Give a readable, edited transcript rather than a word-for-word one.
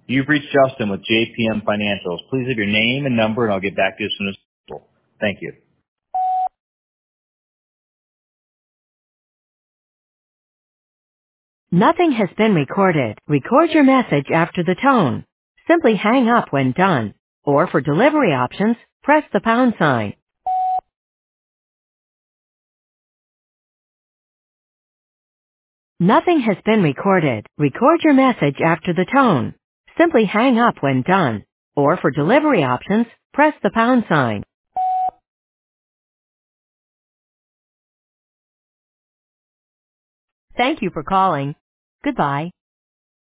You've reached Justin with JPM Financials. Please leave your name and number, and I'll get back to you as soon as possible. Thank you. Nothing has been recorded. Record your message after the tone. Simply hang up when done. Or for delivery options, press the pound sign. Nothing has been recorded. Record your message after the tone. Simply hang up when done. Or for delivery options, press the pound sign. Thank you for calling. Goodbye.